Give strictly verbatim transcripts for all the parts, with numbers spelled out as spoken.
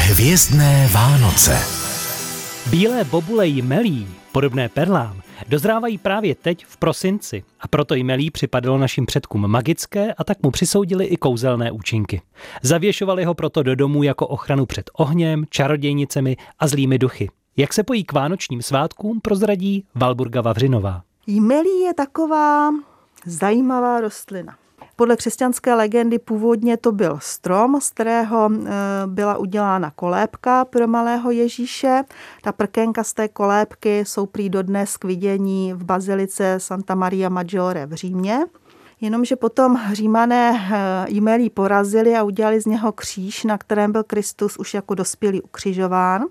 Hvězdné Vánoce. Bílé bobule jmelí, podobné perlám, dozrávají právě teď v prosinci a proto jmelí připadalo našim předkům magické a tak mu přisoudili i kouzelné účinky. Zavěšovali ho proto do domů jako ochranu před ohněm, čarodějnicemi a zlými duchy. Jak se pojí k vánočním svátkům, prozradí Valburga Vavřinová. Jmelí je taková zajímavá rostlina. Podle křesťanské legendy původně to byl strom, z kterého byla udělána kolébka pro malého Ježíše. Ta prkenka z té kolébky jsou prý dodnes k vidění v bazilice Santa Maria Maggiore v Římě. Jenomže potom Římané jmelí porazili a udělali z něho kříž, na kterém byl Kristus už jako dospělý ukřižován.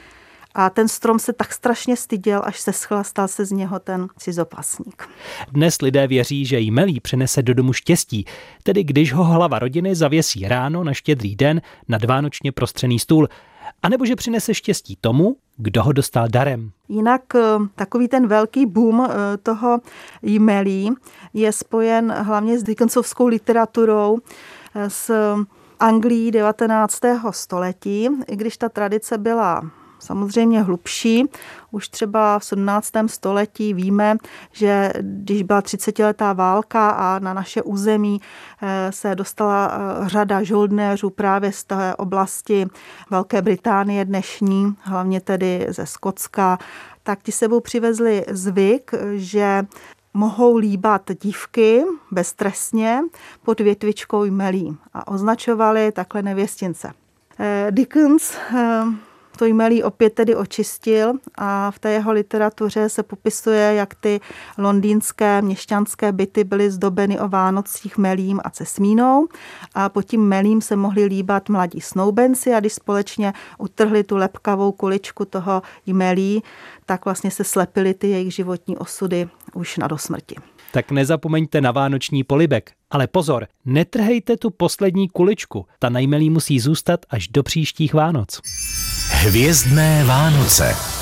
A ten strom se tak strašně styděl, až se schla, stal se z něho ten cizopasník. Dnes lidé věří, že jmelí přinese do domu štěstí, tedy když ho hlava rodiny zavěsí ráno na Štědrý den nad vánočně prostřený stůl, anebo že přinese štěstí tomu, kdo ho dostal darem. Jinak takový ten velký boom toho jmelí je spojen hlavně s Dickensovskou literaturou, s Anglií devatenáctého století, i když ta tradice byla samozřejmě hlubší. Už třeba v sedmnáctém století víme, že když byla třicetiletá válka a na naše území se dostala řada žoldnéřů právě z té oblasti Velké Británie dnešní, hlavně tedy ze Skotska, tak ti sebou přivezli zvyk, že mohou líbat dívky beztrestně pod větvičkou jmelí a označovali takhle nevěstince. Dickens to jmelí opět tedy očistil a v té jeho literatuře se popisuje, jak ty londýnské měšťanské byty byly zdobeny o Vánocích melím a cesmínou a pod tím melím se mohli líbat mladí snoubenci a když společně utrhli tu lepkavou kuličku toho jmelí, tak vlastně se slepily ty jejich životní osudy už na dosmrti. Tak nezapomeňte na vánoční polibek. Ale pozor, netrhejte tu poslední kuličku. Ta na jmelí musí zůstat až do příštích Vánoc. Hvězdné Vánoce.